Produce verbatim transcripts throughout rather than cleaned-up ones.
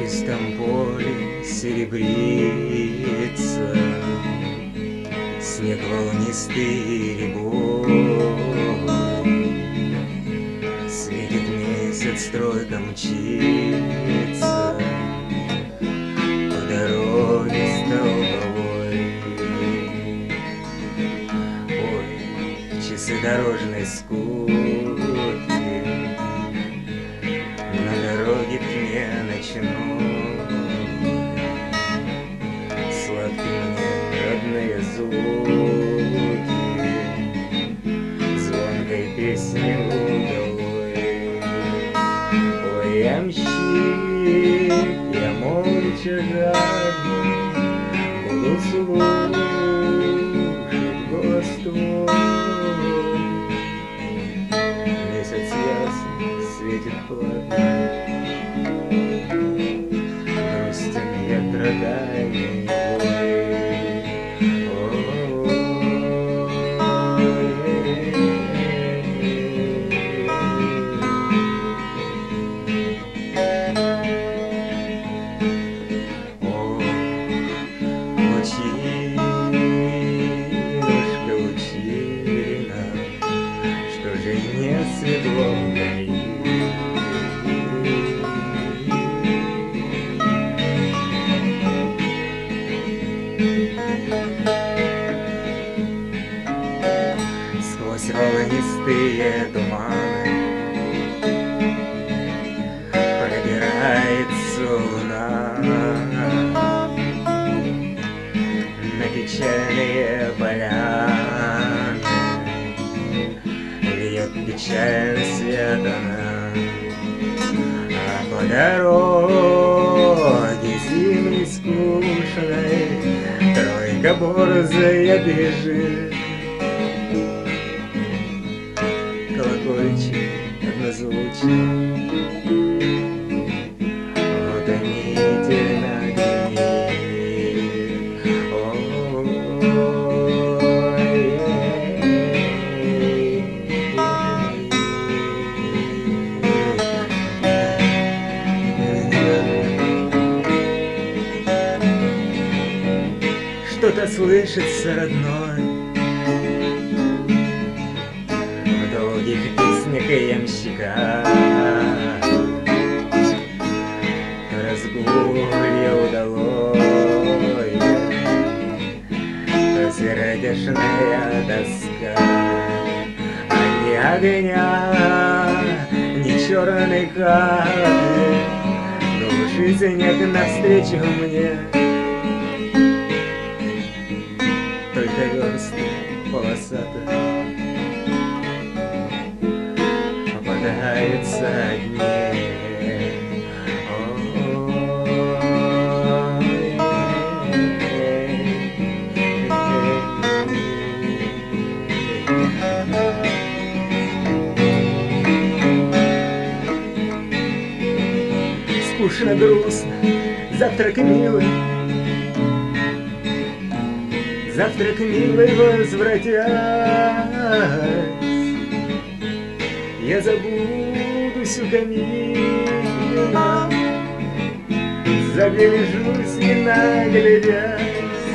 чистом поле серебрится снег волнистый рябой. Светит месяц, стройка мчится по дороге столбовой. Ой, часы дорожной скуки на дороге к мне ночной. Сладкие мне родные звуки звонкой песни удалой. Ой, ямщик, я молча жадно буду слушать голос твой. Месяц ясно светит плавно, грустен ветра дальний бой. Лучинушка, лучина, что же не светло вдали. Сквозь волнистые туманы пробирается луна на печальные поляны, льет печальный свет она, а по дороге зимней скучной тройка борзая бежит. Колокольчик однозвучный утомительно гремит. Что-то слышится родной в долгих песнях ямщика. Разгулье удалое, сердечная тоска, а ни огня, ни черной капли, души снег навстречу мне. Только версты полосата попадаются одни. Скучно, грустно, завтрак милый, завтрак милый возвратясь, я забудусь у камина, загляжусь не наглядясь.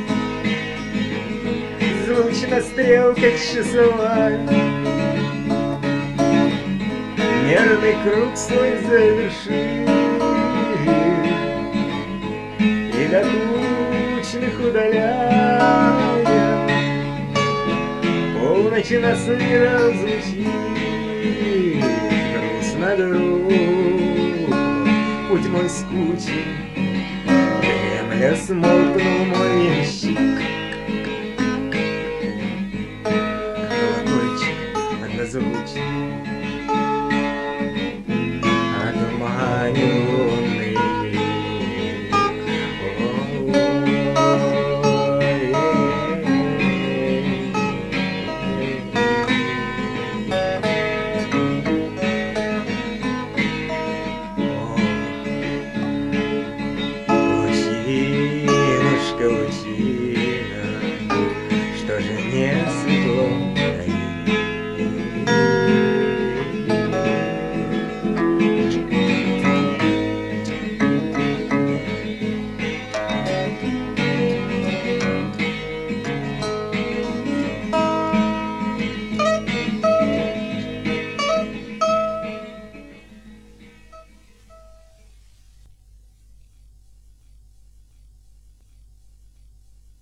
Звучна стрелка часовая, мерный круг свой завершит, и до тучных удаляя полночь нас не разлучит. Грустно друг, путь мой скучен, дремля смолкнул мой ямщик.